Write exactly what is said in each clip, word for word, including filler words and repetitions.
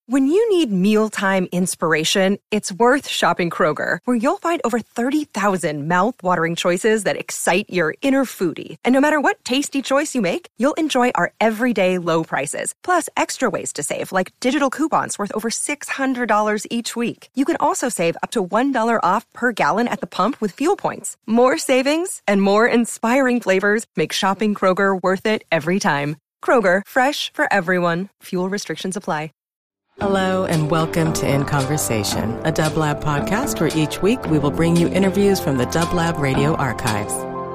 When you need mealtime inspiration, it's worth shopping Kroger, where you'll find over thirty thousand mouth-watering choices that excite your inner foodie. And no matter what tasty choice you make, you'll enjoy our everyday low prices, plus extra ways to save, like digital coupons worth over six hundred dollars each week. You can also save up to one dollar off per gallon at the pump with fuel points. More savings and more inspiring flavors make shopping Kroger worth it every time. Kroger, fresh for everyone. Fuel restrictions apply. Hello and welcome to In Conversation, a Dublab podcast where each week we will bring you interviews from the Dublab radio archives.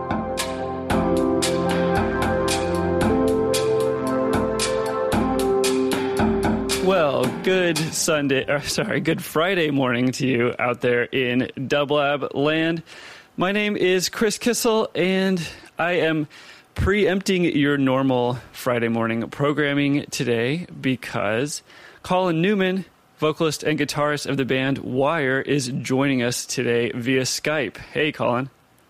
Well, good Sunday, or sorry, good Friday morning to you out there in Dublab land. My name is Chris Kissel, and I am preempting your normal Friday morning programming today because Colin Newman, vocalist and guitarist of the band Wire, is joining us today via Skype. Hey, Colin.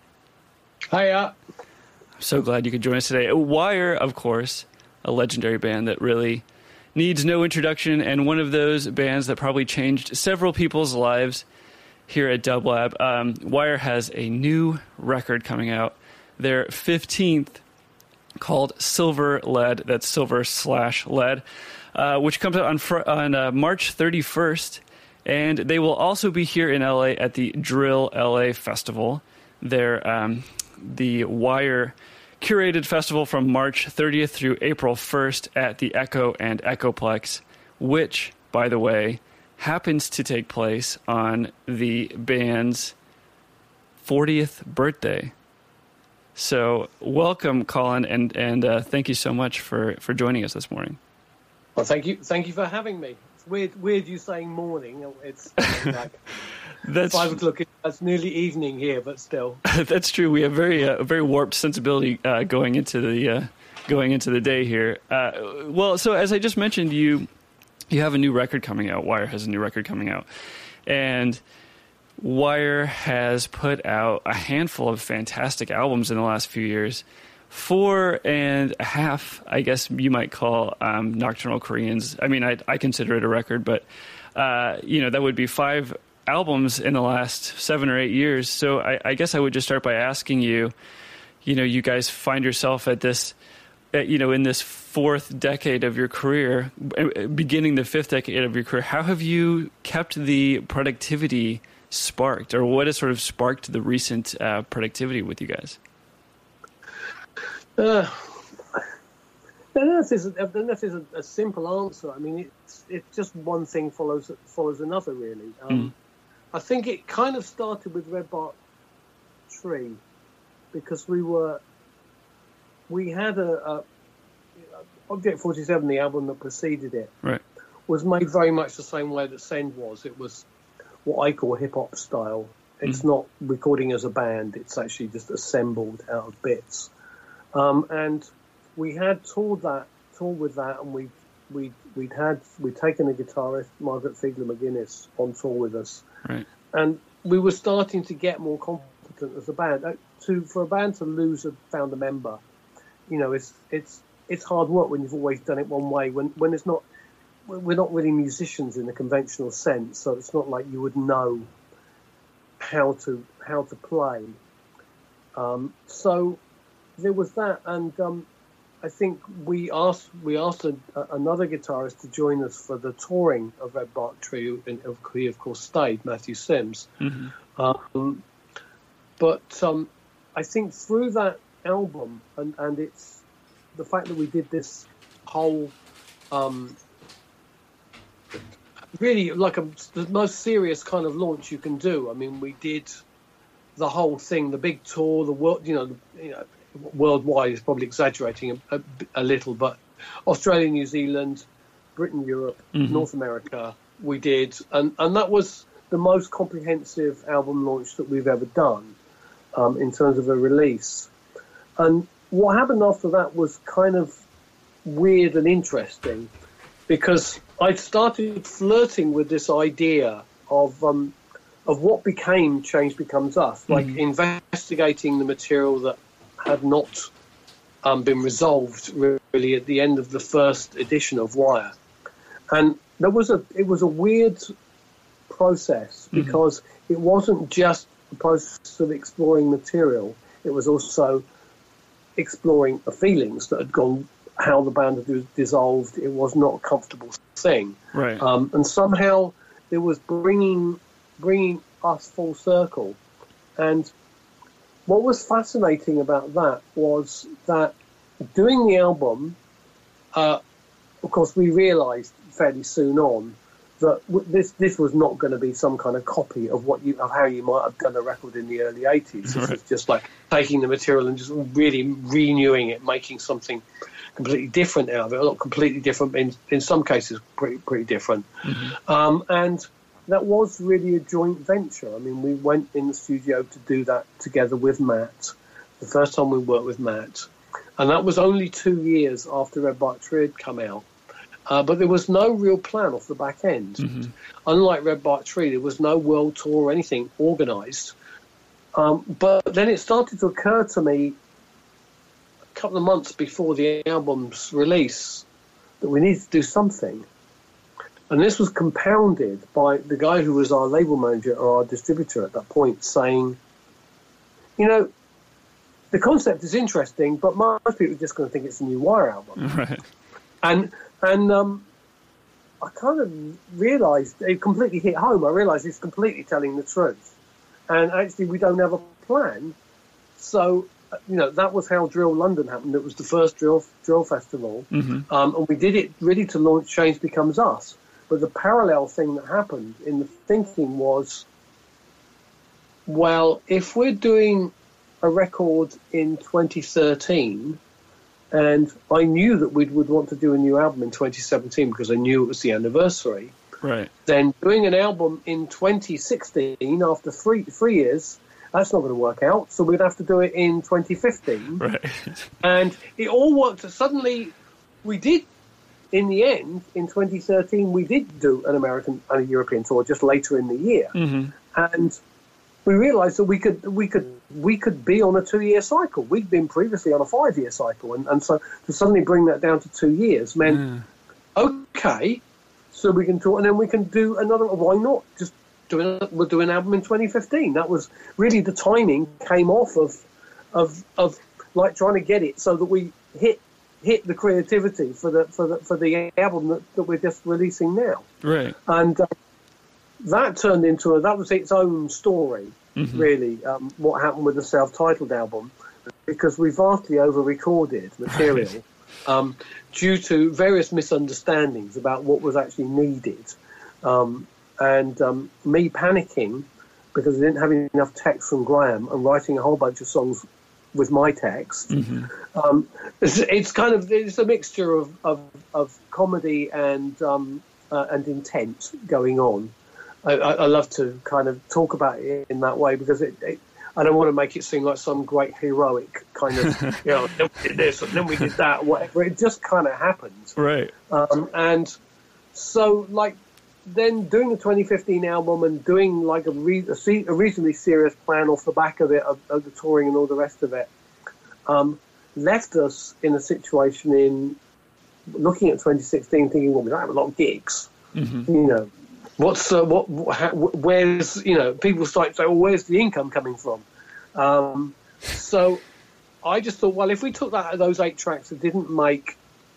Hiya. I'm so glad you could join us today. Wire, of course, a legendary band that really needs no introduction, and one of those bands that probably changed several people's lives here at Dublab. Um, Wire has a new record coming out, their fifteenth, called Silver Lead. That's silver slash lead. Uh, which comes out on fr- on uh, March thirty-first, and they will also be here in L A at the Drill L A Festival. They're um, the Wire curated festival from March thirtieth through April first at the Echo and Echoplex, which, by the way, happens to take place on the band's fortieth birthday. So welcome, Colin, and, and uh, thank you so much for, for joining us this morning. Well, thank you, thank you for having me. It's weird, weird you saying morning. It's like that's five o'clock. It's nearly evening here, but still. That's true. We have very, uh, very warped sensibility uh, going into the uh, going into the day here. Uh, well, so as I just mentioned, you you have a new record coming out. Wire has a new record coming out, and Wire has put out a handful of fantastic albums in the last few years. Four and a half, I guess you might call um, Nocturnal Koreans. I mean, I, I consider it a record, but, uh, you know, that would be five albums in the last seven or eight years. So I, I guess I would just start by asking you, you know, you guys find yourself at this, at, you know, in this fourth decade of your career, beginning the fifth decade of your career. How have you kept the productivity sparked, or what has sort of sparked the recent uh, productivity with you guys? Uh, this is this is a, a simple answer. I mean, it's it's just one thing follows follows another, really. Um, mm. I think it kind of started with Red Bark Tree because we were we had a, a Object forty-seven, the album that preceded it, right, was made very much the same way that Send was. It was what I call hip hop style. It's mm. not recording as a band. It's actually just assembled out of bits. Um, and we had toured that, toured with that, and we we we'd had we'd taken a guitarist, Margaret Fiegler McGuinness, on tour with us, right. And we were starting to get more competent as a band. Uh, to for a band to lose a found a member, you know, it's it's it's hard work when you've always done it one way. When when it's not, we're not really musicians in the conventional sense, so it's not like you would know how to how to play. Um, so. There was that, and um, I think we asked we asked a, a, another guitarist to join us for the touring of Red Bark Tree, and he of course stayed, Matthew Sims. Mm-hmm. Um, but um, I think through that album, and, and it's the fact that we did this whole, um, really like a, the most serious kind of launch you can do. I mean, we did the whole thing, the big tour, the world, you know, the, you know. Worldwide is probably exaggerating a, a, a little, but Australia, New Zealand, Britain, Europe, mm-hmm. North America, we did, and, and that was the most comprehensive album launch that we've ever done um, in terms of a release. And what happened after that was kind of weird and interesting, because I started flirting with this idea of um, of what became Change Becomes Us, like mm-hmm. investigating the material that had not um, been resolved really at the end of the first edition of Wire. And there was a it was a weird process because mm-hmm. it wasn't just the process of exploring material. It was also exploring the feelings that had gone, how the band had dissolved. It was not a comfortable thing, right? Um, and somehow it was bringing bringing us full circle. And what was fascinating about that was that doing the album, uh, of course, we realised fairly soon on that this this was not going to be some kind of copy of what you of how you might have done a record in the early eighties. This right. was just like taking the material and just really renewing it, making something completely different out of it. Not completely different, in in some cases, pretty pretty different. Mm-hmm. Um, and that was really a joint venture. I mean, we went in the studio to do that together with Matt. The first time we worked with Matt, and that was only two years after Red Bark Tree had come out. Uh, but there was no real plan off the back end. Mm-hmm. Unlike Red Bark Tree, there was no world tour or anything organised. Um, but then it started to occur to me a couple of months before the album's release that we needed to do something. And this was compounded by the guy who was our label manager or our distributor at that point saying, you know, the concept is interesting, but most people are just going to think it's a new Wire album. Right. And... And um, I kind of realised, it completely hit home, I realised he's completely telling the truth. And actually, we don't have a plan. So, you know, that was how Drill London happened. It was the first drill drill festival. Mm-hmm. Um, and we did it really to launch Change Becomes Us. But the parallel thing that happened in the thinking was, well, if we're doing a record in twenty thirteen... and I knew that we would want to do a new album in twenty seventeen because I knew it was the anniversary. Right. Then doing an album in twenty sixteen after three three years, that's not going to work out. So we'd have to do it in twenty fifteen. Right. And it all worked. Suddenly, we did. In the end, in twenty thirteen, we did do an American and a European tour just later in the year, mm-hmm. and we realised that we could we could we could be on a two-year cycle. We'd been previously on a five-year cycle, and, and so to suddenly bring that down to two years meant mm. okay, so we can talk, and then we can do another. Why not just do an, we'll do an album in twenty fifteen? That was really the timing came off of of of like trying to get it so that we hit hit the creativity for the for the for the album that, that we're just releasing now. Right, and. Uh, That turned into a, that was its own story, mm-hmm. really, um, what happened with the self-titled album, because we vastly over-recorded material um, due to various misunderstandings about what was actually needed. Um, and um, me panicking because I didn't have enough text from Graham and writing a whole bunch of songs with my text. Mm-hmm. Um, it's, it's kind of, it's a mixture of, of, of comedy and, um, uh, and intent going on. I, I love to kind of talk about it in that way because it, it, I don't want to make it seem like some great heroic kind of, you know, then we did this and then we did that, whatever. It just kind of happened. Right. Um, and so, like, then doing the twenty fifteen album and doing, like, a, re- a, se- a reasonably serious plan off the back of it, of, of the touring and all the rest of it, um, left us in a situation in looking at twenty sixteen thinking, well, we don't have a lot of gigs, mm-hmm. you know. What's uh, what? How, where's you know? People start to say, "Well, where's the income coming from?" Um, so I just thought, well, if we took that those eight tracks that didn't make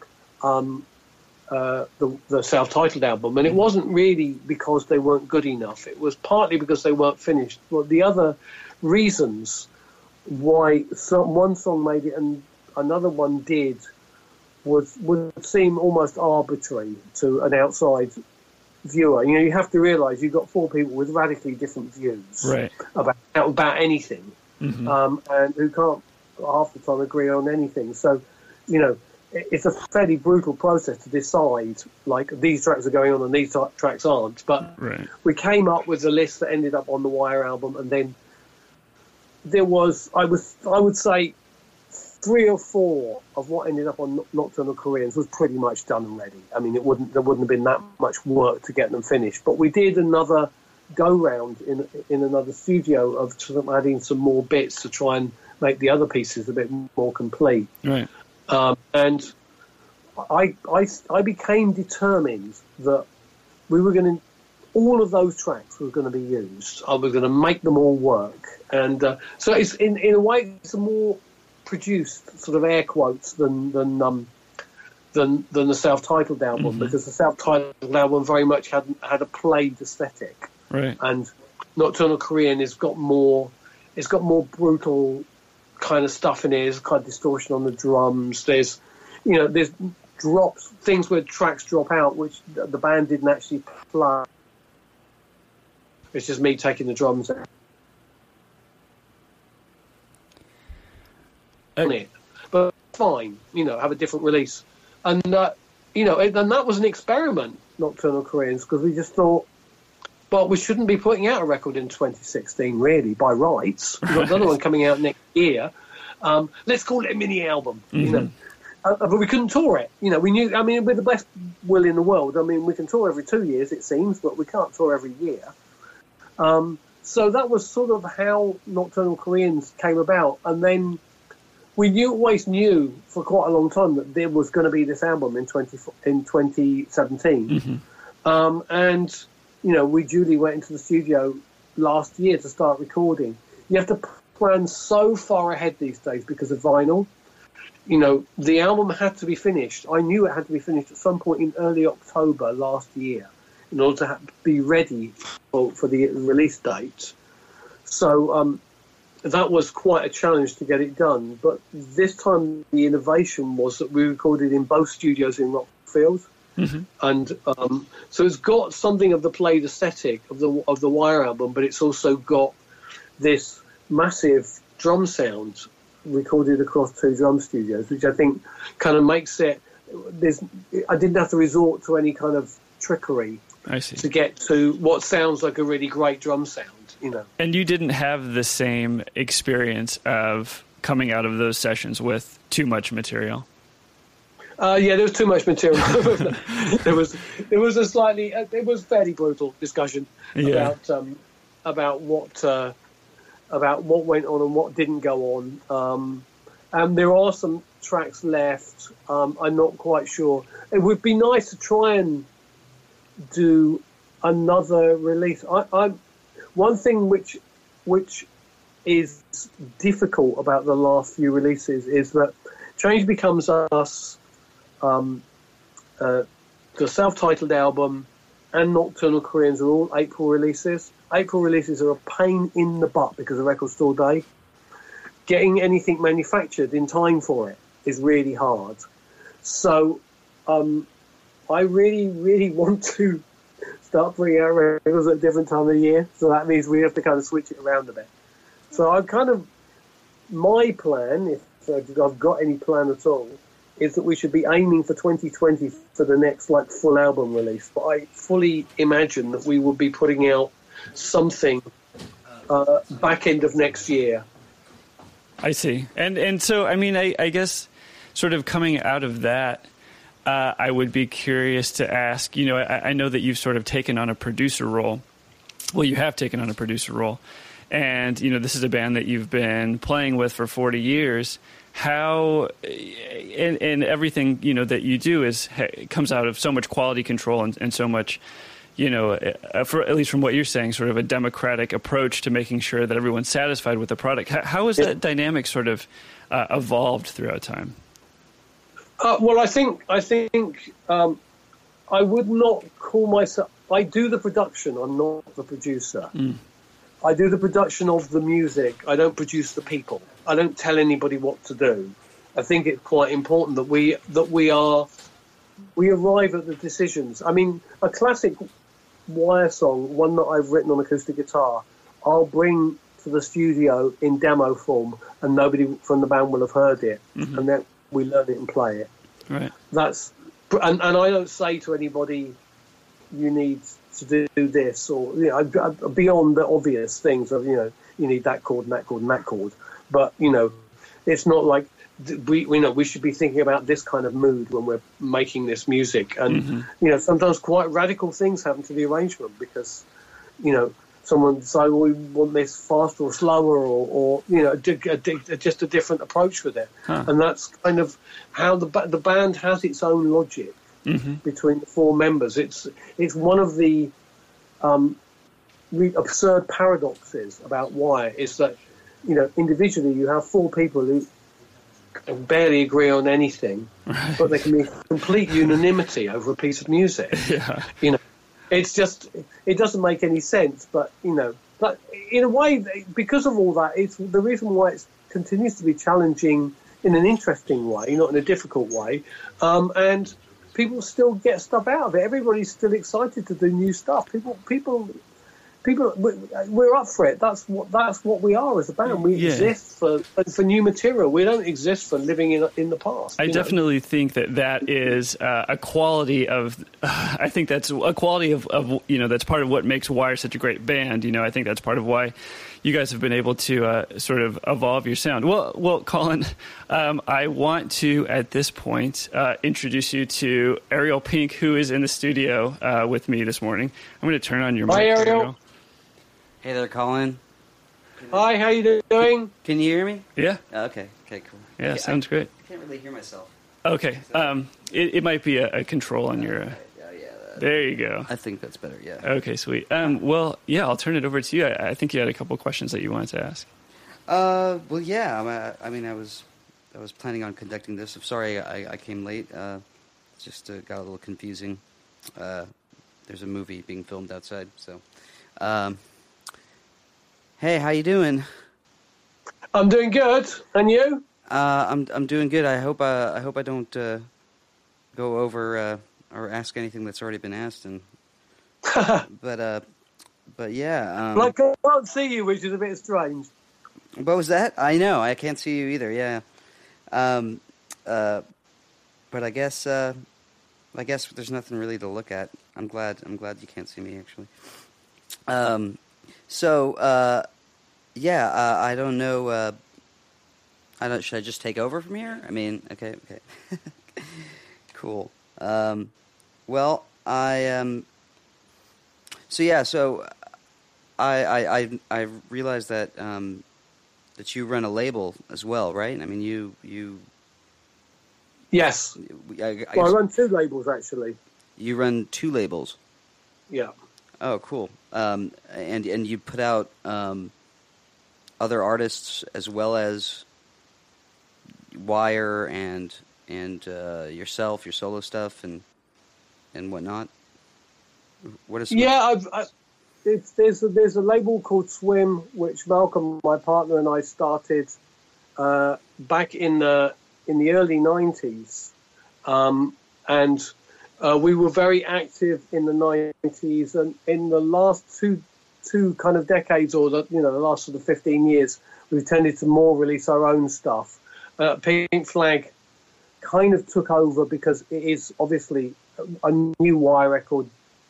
um, uh, the, the self-titled album, and it wasn't really because they weren't good enough. It was partly because they weren't finished. Well, the other reasons why some, one song made it and another one did was would seem almost arbitrary to an outside viewer. You know, you have to realise you've got four people with radically different views right. about about anything, mm-hmm. um, and who can't half the time agree on anything. So, you know, it, it's a fairly brutal process to decide, like, these tracks are going on and these t- tracks aren't. But right. we came up with a list that ended up on the Wire album, and then there was, I was, I would say, three or four of what ended up on Nocturnal Koreans was pretty much done already. I mean, it wouldn't there wouldn't have been that much work to get them finished. But we did another go round in in another studio of adding some more bits to try and make the other pieces a bit more complete. Right. Um, and I, I I became determined that we were going to, all of those tracks were going to be used. I was going to make them all work. And uh, so it's in, in a way, it's a more produced sort of air quotes than than um, than, than the self-titled album, mm-hmm. because the self-titled album very much had had a played aesthetic. Right. And Nocturnal Korean has got more, it's got more brutal kind of stuff in it. There's kind of distortion on the drums. There's, you know, there's drops, things where tracks drop out, which the band didn't actually play. It's just me taking the drums out. On it, but fine, you know, have a different release, and uh, you know, and, and that was an experiment, Nocturnal Koreans, because we just thought, but we shouldn't be putting out a record in twenty sixteen, really, by rights. We've got another one coming out next year. Um, let's call it a mini album, mm-hmm. you know. Uh, but we couldn't tour it. You know, we knew. I mean, with the best will in the world, I mean, we can tour every two years, it seems, but we can't tour every year. Um, so that was sort of how Nocturnal Koreans came about, and then. We knew, always knew for quite a long time that there was going to be this album in twenty in twenty seventeen, mm-hmm. um, and you know we duly went into the studio last year to start recording. You have to plan so far ahead these days because of vinyl. You know, the album had to be finished. I knew it had to be finished at some point in early October last year in order to have, be ready for, for the release date. So. Um, That was quite a challenge to get it done, but this time the innovation was that we recorded in both studios in Rockfield, mm-hmm. and um, so it's got something of the played aesthetic of the of the Wire album, but it's also got this massive drum sound recorded across two drum studios, which I think kind of makes it. There's, I didn't have to resort to any kind of trickery I see. to get to what sounds like a really great drum sound. You know. And you didn't have the same experience of coming out of those sessions with too much material. Uh, yeah, there was too much material. there was there was a slightly uh, it was fairly brutal discussion yeah. about um, about what uh, about what went on and what didn't go on. Um, and there are some tracks left. Um, I'm not quite sure. It would be nice to try and do another release. I, I'm. One thing which which is difficult about the last few releases is that Change Becomes Us, um, uh, the self-titled album, and Nocturnal Koreans are all April releases. April releases are a pain in the butt because of Record Store Day. Getting anything manufactured in time for it is really hard. So um, I really, really want to start bringing out records at a different time of the year, so that means we have to kind of switch it around a bit. So I kind of, my plan, if I've got any plan at all, is that we should be aiming for twenty twenty for the next like full album release. But I fully imagine that we will be putting out something uh, back end of next year. I see, and and so I mean, I, I guess sort of coming out of that. Uh, I would be curious to ask, you know, I, I know that you've sort of taken on a producer role. Well, you have taken on a producer role. And, you know, this is a band that you've been playing with for forty years. How, and, and everything, you know, that you do is comes out of so much quality control and, and so much, you know, uh, for at least from what you're saying, sort of a democratic approach to making sure that everyone's satisfied with the product. How, how has that dynamic sort of uh, evolved throughout time? Uh, well, I think I think um, I would not call myself. I do the production. I'm not the producer. Mm. I do the production of the music. I don't produce the people. I don't tell anybody what to do. I think it's quite important that we that we are we arrive at the decisions. I mean, a classic Wire song, one that I've written on acoustic guitar, I'll bring to the studio in demo form, and nobody from the band will have heard it, mm-hmm. and then we learn it and play it. Right. That's and, and I don't say to anybody, you need to do this, or you know, beyond the obvious things of you know, you need that chord and that chord and that chord. But you know, it's not like we we know we should be thinking about this kind of mood when we're making this music. And mm-hmm. you know, sometimes quite radical things happen to the arrangement because you know. Someone decide, well, we want this faster or slower, or, or you know, a, a, a, just a different approach with it, huh. and that's kind of how the the band has its own logic. mm-hmm. between the four members. It's it's one of the um, re- absurd paradoxes about Wire is that, you know, individually you have four people who can barely agree on anything, right. but there can be complete unanimity over a piece of music. Yeah. You know, it's just, it doesn't make any sense, but, you know, but in a way, because of all that, it's the reason why it continues to be challenging in an interesting way, not in a difficult way, um, and people still get stuff out of it. Everybody's still excited to do new stuff. People, people, people, we're up for it. That's what that's what we are as a band. We yeah. exist for for new material. We don't exist for living in in the past. I definitely know? think that that is uh, a quality of. Uh, I think that's a quality of, of you know that's part of what makes Wire such a great band. You know, I think that's part of why you guys have been able to uh, sort of evolve your sound. Well, well, Colin, um, I want to, at this point, uh, introduce you to Ariel Pink, who is in the studio uh, with me this morning. I'm going to turn on your mic. Hi, Ariel. Ariel. Hey there, Colin. Hi, how you doing? Can you hear me? Yeah. Oh, okay, okay, cool. Yeah, okay, sounds I, great. I can't really hear myself. Okay, um, it, it might be a, a control on your... Uh, There you go. I think that's better, yeah. Okay, sweet. Um, well, yeah, I'll turn it over to you. I, I think you had a couple of questions that you wanted to ask. Uh, well, yeah. I, I mean, I was I was planning on conducting this. I'm sorry I, I came late. Uh, it just uh, got a little confusing. Uh, there's a movie being filmed outside, so... Um, hey, how you doing? I'm doing good. And you? Uh, I'm I'm doing good. I hope uh, I hope I don't uh, go over... Uh, or ask anything that's already been asked, and but uh, but yeah. Um, like I can't see you, which is a bit strange. What was that? I know I can't see you either. Yeah. Um. Uh. But I guess. Uh. I guess there's nothing really to look at. I'm glad. I'm glad you can't see me actually. Um. So. Uh. Yeah. Uh, I don't know. Uh. I don't. Should I just take over from here? I mean. Okay. Okay. Cool. Um, well, I, um, so yeah, so I, I, I, I realized that, um, that you run a label as well, right? I mean, you, you. Yes. I, I, well, guess I run two labels, actually. You run two labels? Yeah. Oh, cool. Um, and, and you put out, um, other artists as well as Wire and... and uh, yourself, your solo stuff, and and whatnot. What is? Yeah, I've, I, it's, there's a, there's a label called Swim, which Malcolm, my partner, and I started uh, back in the in the early nineties, um, and uh, we were very active in the nineties, and in the last two two kind of decades, or the you know the last sort of fifteen years, we've tended to more release our own stuff. Uh, Pink Flag kind of took over because it is obviously a new Wire record.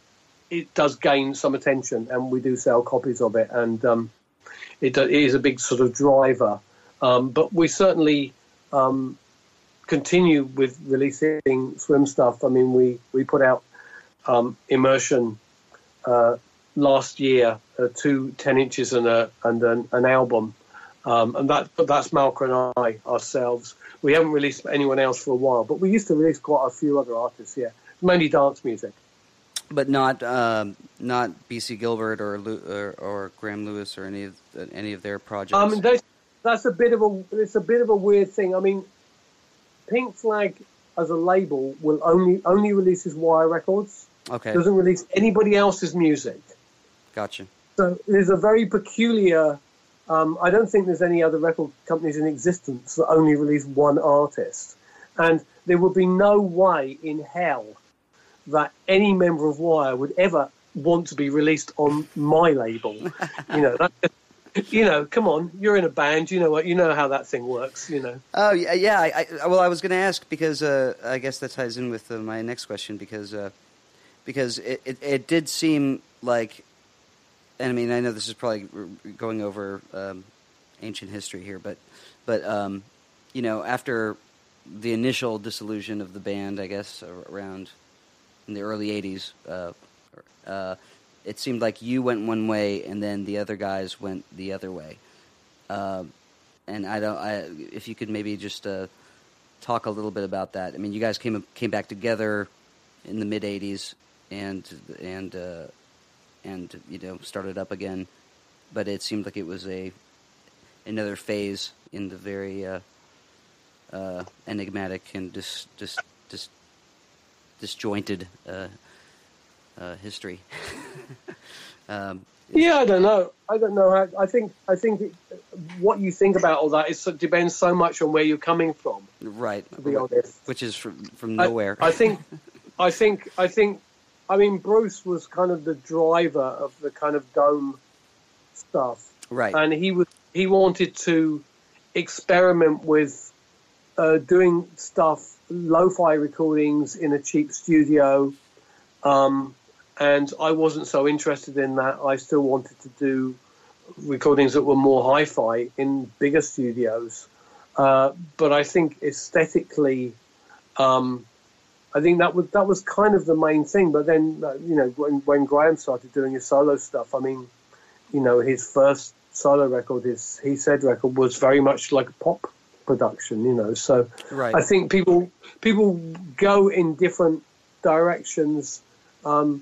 It does gain some attention, and we do sell copies of it, and um, it, it is a big sort of driver. Um, but we certainly um, continue with releasing Swim stuff. I mean, we, we put out um, Immersion uh, last year, uh, two ten inches and a and an, an album, um, and that that's Malcolm and I ourselves. We haven't released anyone else for a while, but we used to release quite a few other artists, yeah. Mainly dance music. But not um, not B C Gilbert or, or or Graham Lewis or any of any of their projects. Um, that's, that's a bit of a it's a bit of a weird thing. I mean, Pink Flag as a label will only only releases Wire records. Okay. Doesn't release anybody else's music. Gotcha. So there's a very peculiar. Um, I don't think there's any other record companies in existence that only release one artist. And there would be no way in hell that any member of Wire would ever want to be released on my label. You know, that, you know, come on, you're in a band, you know what, you know how that thing works, you know. Oh, yeah, yeah. I, I, well, I was going to ask because uh, I guess that ties in with uh, my next question because uh, because it, it, it did seem like, and I mean, I know this is probably going over um, ancient history here, but, but um, you know, after the initial dissolution of the band, I guess, around in the early eighties, uh, uh, it seemed like you went one way and then the other guys went the other way. Uh, and I don't, I, if you could maybe just uh, talk a little bit about that. I mean, you guys came came back together in the mid eighties and and uh, and you know started up again, but it seemed like it was a another phase in the very uh, uh, enigmatic and dis, dis, dis, disjointed uh, uh, history. um, Yeah, I don't know. I don't know how. I think. I think it, what you think about all that is it depends so much on where you're coming from. Right. To be honest, which is from from nowhere. I, I think. I think. I think. I mean, Bruce was kind of the driver of the kind of dome stuff. Right. And he was. He wanted to experiment with uh, doing stuff, lo-fi recordings in a cheap studio. Um, And I wasn't so interested in that. I still wanted to do recordings that were more hi-fi in bigger studios. Uh, but I think aesthetically, um, I think that was that was kind of the main thing. But then, uh, you know, when, when Graham started doing his solo stuff, I mean, you know, his first solo record, his He Said record, was very much like a pop production, you know. So right. I think people people go in different directions. Um,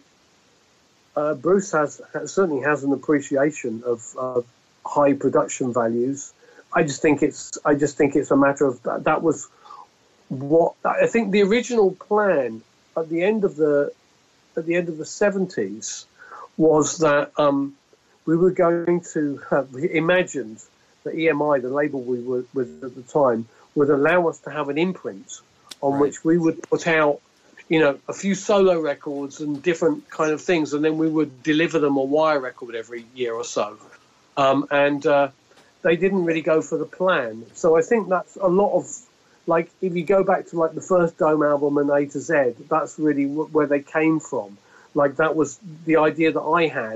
Uh, Bruce has, has certainly has an appreciation of uh, high production values. I just think it's I just think it's a matter of that, that was what I think the original plan at the end of the at the end of the seventies was that um, we were going to have imagined that E M I, the label we were with at the time, would allow us to have an imprint on right. which we would put out, you know, a few solo records and different kind of things, and then we would deliver them a wire record every year or so. Um, and uh, they didn't really go for the plan. So I think that's a lot of, like, if you go back to, like, the first Dome album and A to Z, that's really w- where they came from. Like, that was the idea that I had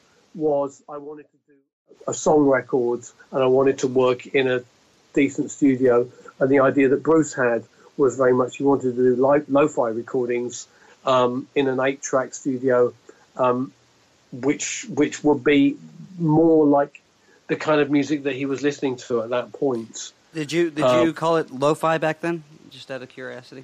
was I wanted to do a song record and I wanted to work in a decent studio. And the idea that Bruce had was very much he wanted to do lo- lo-fi recordings um, in an eight-track studio, um, which which would be more like the kind of music that he was listening to at that point. Did you did um, you call it lo-fi back then? Just out of curiosity.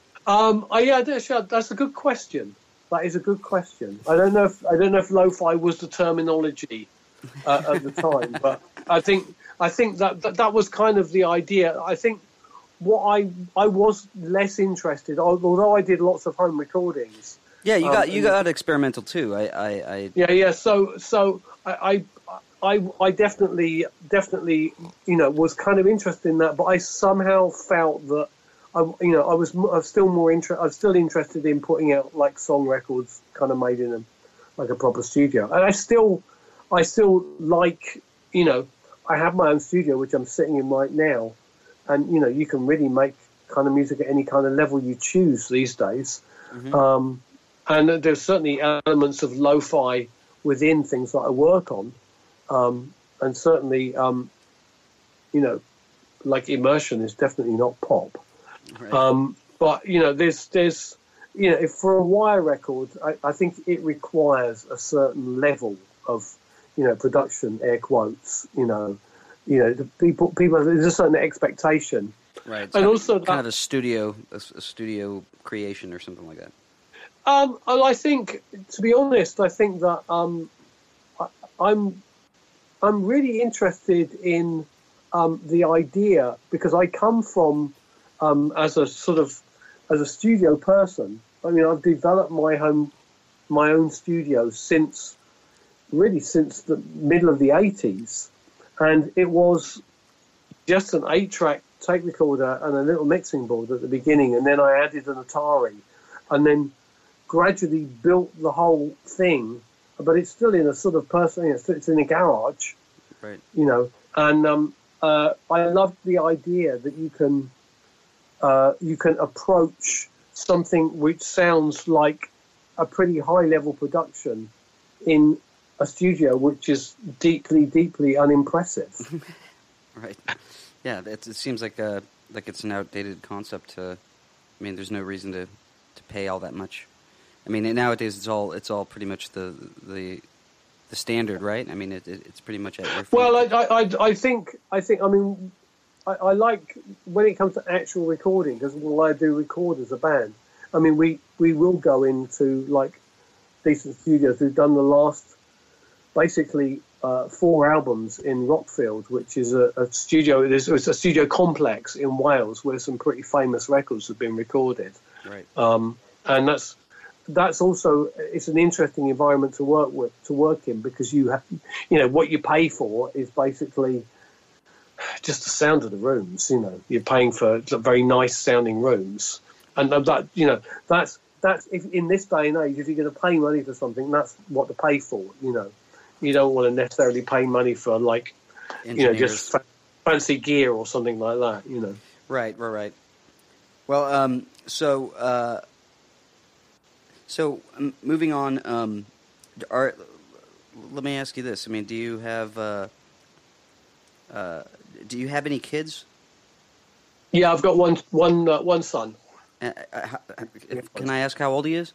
Um, oh yeah, that's, that's a good question. That is a good question. I don't know if I don't know if lo-fi was the terminology uh, at the time, but I think I think that, that that was kind of the idea. I think. What I I was less interested, although I did lots of home recordings. Yeah, you got um, you got experimental too. I, I, I yeah yeah. So so I, I I I definitely definitely you know was kind of interested in that, but I somehow felt that I you know I was I was still more inter- I was still interested in putting out like song records, kind of made in a like a proper studio, and I still I still like you know I have my own studio which I'm sitting in right now. And, you know, you can really make kind of music at any kind of level you choose these days. Mm-hmm. Um, and there's certainly elements of lo-fi within things that I work on. Um, and certainly, um, you know, like immersion is definitely not pop. Right. Um, but, you know, there's, there's you know, if for a wire record, I, I think it requires a certain level of, you know, production, air quotes, you know, You know, the people, people. There's a certain expectation, right? It's and kind also of, that, kind of a studio, a, a studio creation or something like that. Um, and I think, to be honest, I think that um, I, I'm, I'm really interested in um, the idea because I come from um, as a sort of as a studio person. I mean, I've developed my home, my own studio since really since the middle of the eighties. And it was just an eight-track tape recorder and a little mixing board at the beginning, and then I added an Atari, and then gradually built the whole thing. But it's still in a sort of person, you know, it's in a garage, right? You know. And um, uh, I love the idea that you can uh, you can approach something which sounds like a pretty high-level production in a studio which is deeply, deeply unimpressive. Right. Yeah, it, it seems like a, like it's an outdated concept. To, I mean, there's no reason to, to pay all that much. I mean, nowadays it's all it's all pretty much the the, the standard, right? I mean, it, it, it's pretty much at your feet. Well, I, I I think I think I mean I, I like when it comes to actual recording because well, I do record as a band, I mean, we, we will go into like decent studios. We've done the last, basically, uh, four albums in Rockfield, which is a, a studio. It's a studio complex in Wales where some pretty famous records have been recorded. Right. Um, and that's that's also it's an interesting environment to work with to work in because you have, you know, what you pay for is basically just the sound of the rooms. You know, you're paying for very nice sounding rooms, and that you know that's that's if, in this day and age, if you're going to pay money for something, that's what to pay for. You know, you don't want to necessarily pay money for like Engineers. you know just fa- fancy gear or something like that. You know, right, right, right. Well, um, so uh, so um, moving on. Um, are let me ask you this. I mean, do you have uh, uh, do you have any kids? Yeah, I've got one one uh, one son. Uh, uh, can I ask how old he is?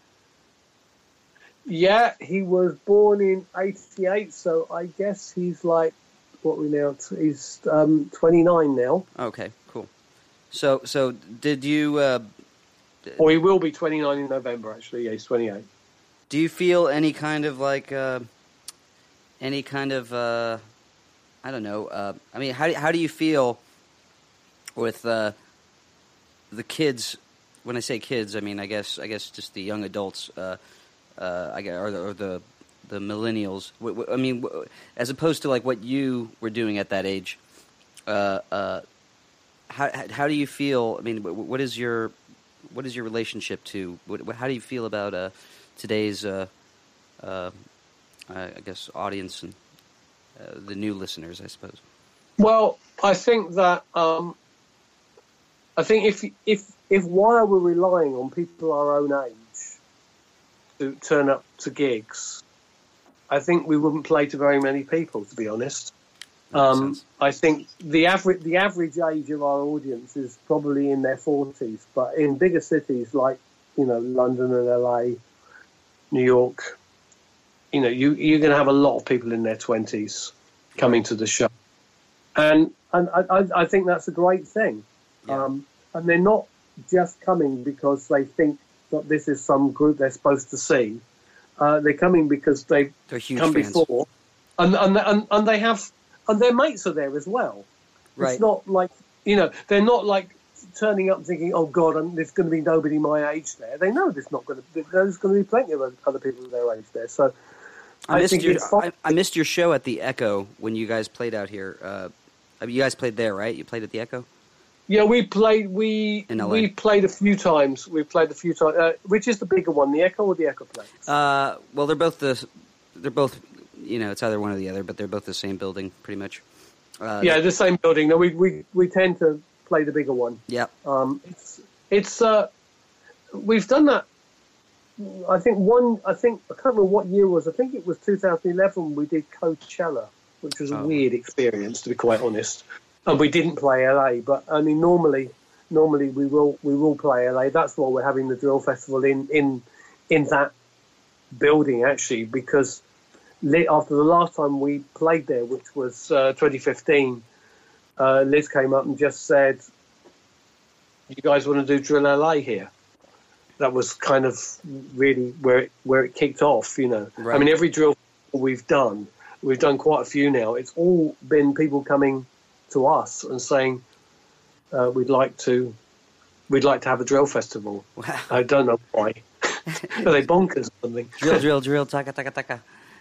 Yeah, he was born in eighty-eight, so I guess he's like, what we now, he's um, twenty-nine now. Okay, cool. So, so did you... Uh, or he will be twenty-nine in November, actually. Yeah, he's twenty-eight. Do you feel any kind of like, uh, any kind of, uh, I don't know, uh, I mean, how, how do you feel with uh, the kids? When I say kids, I mean, I guess, I guess just the young adults, uh, uh, I guess, or the, or the, the millennials. I mean, as opposed to like what you were doing at that age. Uh, uh, how how do you feel? I mean, what is your what is your relationship to? What, how do you feel about uh, today's, uh, uh, I guess, audience and uh, the new listeners, I suppose? Well, I think that um, I think if if if while we're relying on people our own age to turn up to gigs, I think we wouldn't play to very many people, to be honest. Um, I think the average the average age of our audience is probably in their forties, but in bigger cities like you know London and L A, New York, you know you you're going to have a lot of people in their twenties coming to the show, and and I I think that's a great thing, Yeah. um, and they're not just coming because they think that this is some group they're supposed to see. Uh, they're coming because they've They're huge come fans. before, and and and and they have. And their mates are there as well. Right. It's not like, you know, they're not like turning up thinking, oh, God, I'm, there's going to be nobody my age there. They know there's not going to there's going to be plenty of other people their age there. So I, I, missed think your, it's fun. I, I missed your show at the Echo when you guys played out here. Uh, I mean, you guys played there, right? You played at the Echo? Yeah, we played, we In L A. we played a few times. We played a few times. Uh, which is the bigger one, the Echo or the Echoplex? Uh, well, they're both the, they're both, you know, it's either one or the other, but they're both the same building, pretty much. Uh, yeah, the same building. No, we, we, we tend to play the bigger one. Yeah. Um, it's it's uh, we've done that. I think one. I think I can't remember what year it was. I think it was two thousand eleven. We did Coachella, which was a Oh. weird experience, to be quite honest. And we didn't play L A, but I mean, normally, normally we will we will play L A. That's why we're having the Drill Festival in in in that building actually, because after the last time we played there, which was uh, twenty fifteen, uh, Liz came up and just said, "You guys want to do Drill L A here?" That was kind of really where it, where it kicked off, you know. Right. I mean, every drill we've done, we've done quite a few now. It's all been people coming to us and saying, uh, "We'd like to, we'd like to have a drill festival." Wow. I don't know why. Are they bonkers or something? Drill, drill, drill, taka, taka, taka.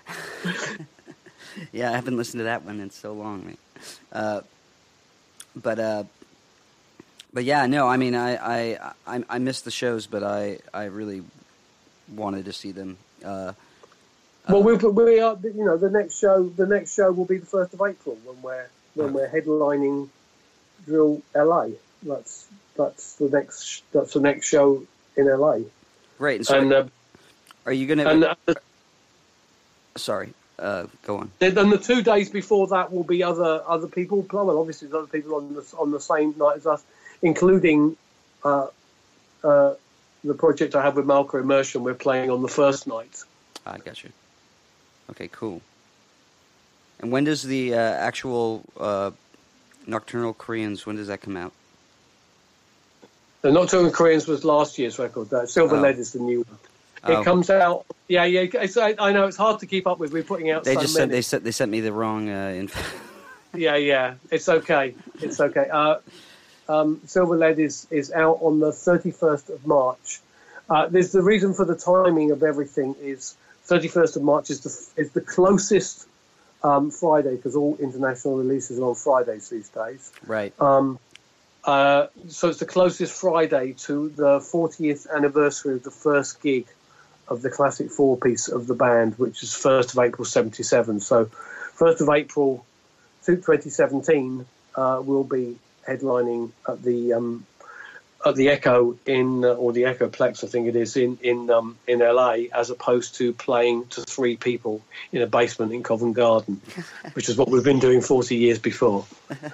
Yeah, I haven't listened to that one in so long, mate. Uh, but uh, but yeah, no, I mean, I I, I, I missed the shows, but I, I really wanted to see them. Uh, Well, we we are, you know, the next show the next show will be the first of April when we're when we're headlining Drill L A. That's that's the next that's the next show in L A. right, and so And uh, are you going and to... uh, Sorry, uh, go on. then the two days before that will be other other people. Well, obviously there's other people on the on the same night as us, including uh, uh, the project I have with Malka Immersion. We're playing on the first night. I got you. Okay, cool. And when does the uh, actual uh, Nocturnal Koreans, when does that come out? The Nocturnal Koreans was last year's record. That Silver Oh. Lead is the new one. It Oh. comes out. Yeah, yeah. It's, I, I know it's hard to keep up with. We're putting out They so just many. sent they sent they sent me the wrong uh, info. Yeah, yeah. It's okay. It's okay. Uh, um, Silver Lead is, is out on the thirty-first of March. Uh, there's the reason for the timing of everything is thirty-first of March is the is the closest um, Friday, because all international releases are on Fridays these days. Right. Um, uh, so it's the closest Friday to the fortieth anniversary of the first gig of the classic four-piece of the band, which is first of April seventy-seven. So first of April twenty seventeen uh, will be headlining at the um, at the Echo in uh, or the Echoplex, I think it is, in in um, in L A, as opposed to playing to three people in a basement in Covent Garden, which is what we've been doing forty years before.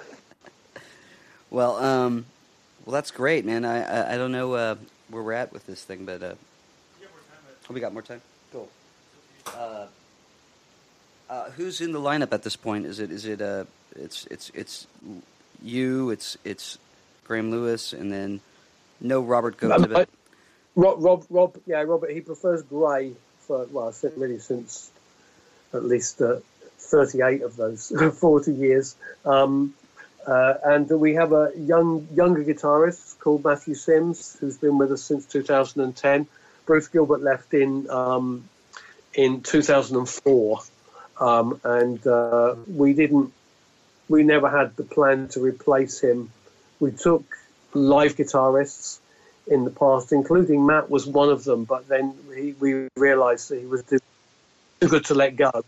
Well, um, well, that's great, man. I I, I don't know uh, where we're at with this thing, but uh, oh, we got more time. Cool. Uh, uh, who's in the lineup at this point? Is it is it uh it's it's it's you? It's it's Graham Lewis, and then no Robert Gotebit. Um, Rob, Rob, Rob, yeah, Robert. He prefers Gray for well, really since at least uh, thirty-eight of those forty years. Um, uh, and we have a young younger guitarist called Matthew Sims, who's been with us since two thousand ten. Bruce Gilbert left in um, in two thousand four, um, and uh, we didn't. We never had the plan to replace him. We took live guitarists in the past, including Matt was one of them, but then he, we realised that he was too, too good to let go.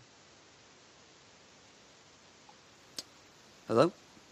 Hello.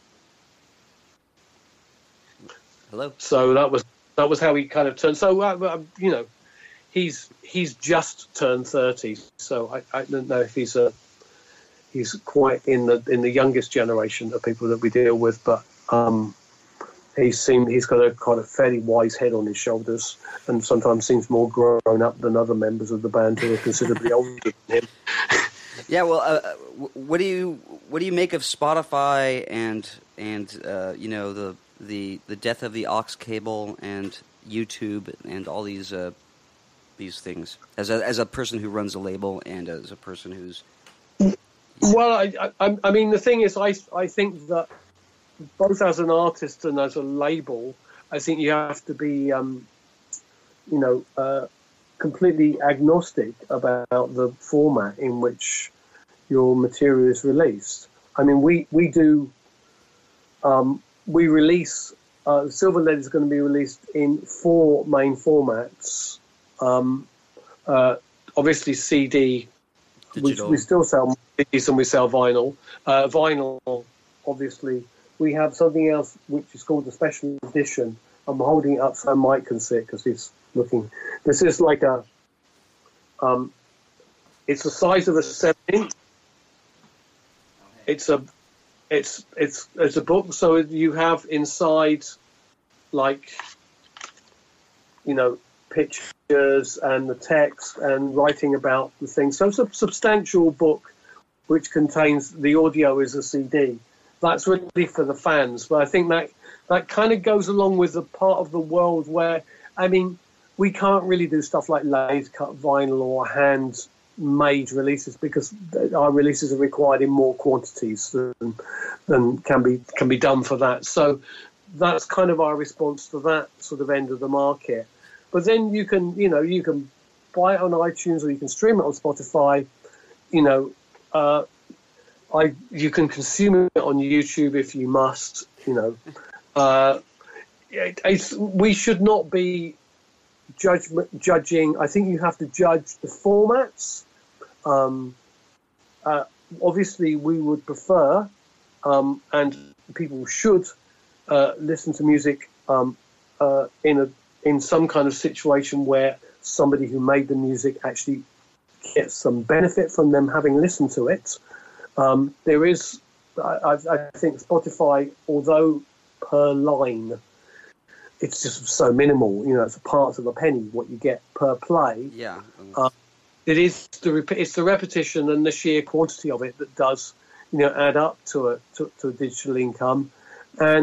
Hello. So that was that was how he kind of turned. So uh, you know, he's he's just turned thirty. So I, I don't know if he's a he's quite in the in the youngest generation of people that we deal with, but um, he seemed he's got a kind of fairly wise head on his shoulders, and sometimes seems more grown up than other members of the band who are considerably older than him. Yeah, well, uh, what do you what do you make of Spotify and and uh, you know the the the death of the aux cable and YouTube and all these uh, these things as a as a person who runs a label and as a person who's well, I I, I mean the thing is I I think that both as an artist and as a label, I think you have to be um, you know uh, completely agnostic about the format in which your material is released. I mean, we we do um, we release uh, Silver Lead is going to be released in four main formats. Um, uh, obviously, C D. We, we still sell C Ds and we sell vinyl. Uh, vinyl, obviously, we have something else which is called the special edition. I'm holding it up so Mike can see it because he's looking. This is like a. Um, it's the size of a seven inch. It's a, it's it's it's a book. So you have inside, like, you know, pictures and the text and writing about the thing. So it's a substantial book, which contains the audio is a C D. That's really for the fans. But I think that that kind of goes along with the part of the world where, I mean, we can't really do stuff like lathe cut vinyl or hand made releases because our releases are required in more quantities than than can be can be done for that. So that's kind of our response to that sort of end of the market. But then you can you know you can buy it on iTunes or you can stream it on Spotify. You know, uh, I you can consume it on YouTube if you must. You know, uh, it, it's, we should not be judgment judging. I think you have to judge the formats. Um, uh, obviously, we would prefer, um, and people should uh, listen to music um, uh, in a in some kind of situation where somebody who made the music actually gets some benefit from them having listened to it. Um, there is, I, I think, Spotify, although per line, it's just so minimal. You know, it's a part of a penny what you get per play. Yeah. Uh, it is the rep- it's the repetition and the sheer quantity of it that does, you know, add up to a to, to a digital income. And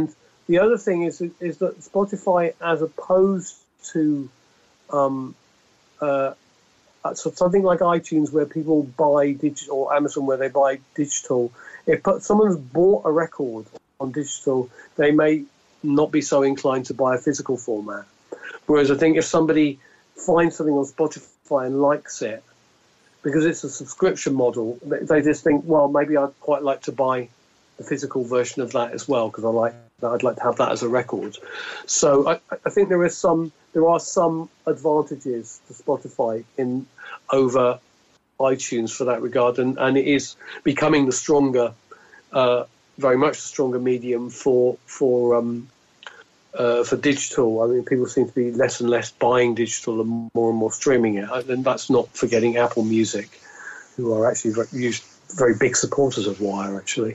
the other thing is is that Spotify, as opposed to um, uh, so something like iTunes, where people buy digital, or Amazon, where they buy digital, if someone's bought a record on digital, they may not be so inclined to buy a physical format. Whereas I think if somebody finds something on Spotify and likes it, because it's a subscription model, they just think, well, maybe I'd quite like to buy the physical version of that as well, because I like that. I'd like to have that as a record. So I, I think there is some, there are some advantages to Spotify in over iTunes for that regard, and, and it is becoming the stronger, uh, very much the stronger medium for for um, uh, for digital. I mean, people seem to be less and less buying digital and more and more streaming it. And that's not forgetting Apple Music, who are actually very, very big supporters of Wire, actually.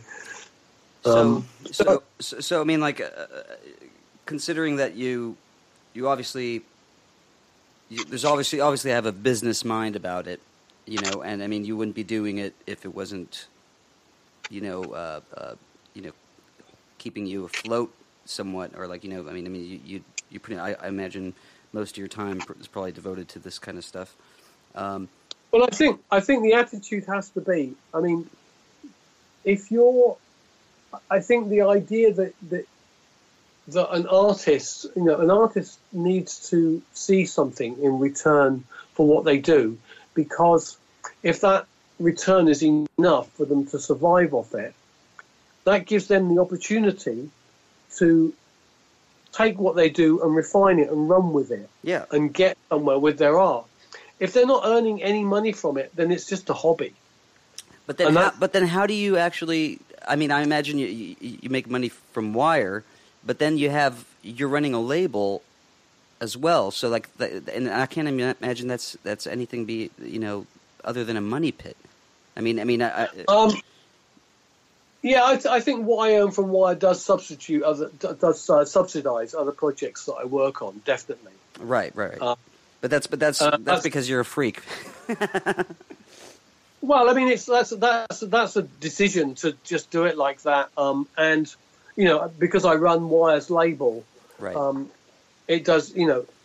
Um, so, so, so, I mean, like, uh, considering that you, you obviously, you, there's obviously, obviously have a business mind about it, you know, and I mean, you wouldn't be doing it if it wasn't, you know, uh, uh, you know, keeping you afloat somewhat, or like, you know, I mean, I mean, you, you, you pretty, I, I imagine most of your time is probably devoted to this kind of stuff. Um, well, I think, I think the attitude has to be, I mean, if you're, I think the idea that, that that an artist, you know, an artist needs to see something in return for what they do, because if that return is enough for them to survive off it, that gives them the opportunity to take what they do and refine it and run with it, yeah, and get somewhere with their art. If they're not earning any money from it, then it's just a hobby. But then, how, but then, how do you actually? I mean, I imagine you, you you make money from Wire, but then you have you're running a label as well. So like, the, and I can't imagine that's that's anything be you know other than a money pit. I mean, I mean, I, um, yeah, I, I think what I earn from Wire does substitute other does uh, subsidize other projects that I work on, definitely. Right, right, right. Uh, but that's but that's uh, that's, that's because you're a freak. Well, I mean, it's that's that's that's a decision to just do it like that, um, and you know, because I run Wire's label, right? Um, it does, you know,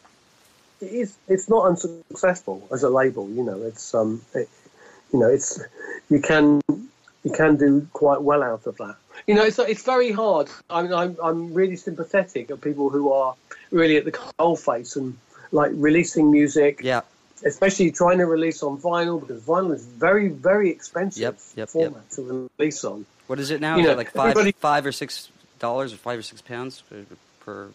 it is it's not unsuccessful as a label. You know, it's um, it, you know, it's you can you can do quite well out of that. You know, it's it's very hard. I mean, I'm I'm really sympathetic of people who are really at the coalface and like releasing music. Yeah. Especially trying to release on vinyl, because vinyl is very, very expensive yep, yep, format yep. to release on. What is it now? You Is know, it like five, everybody... five or six dollars, or five or six pounds per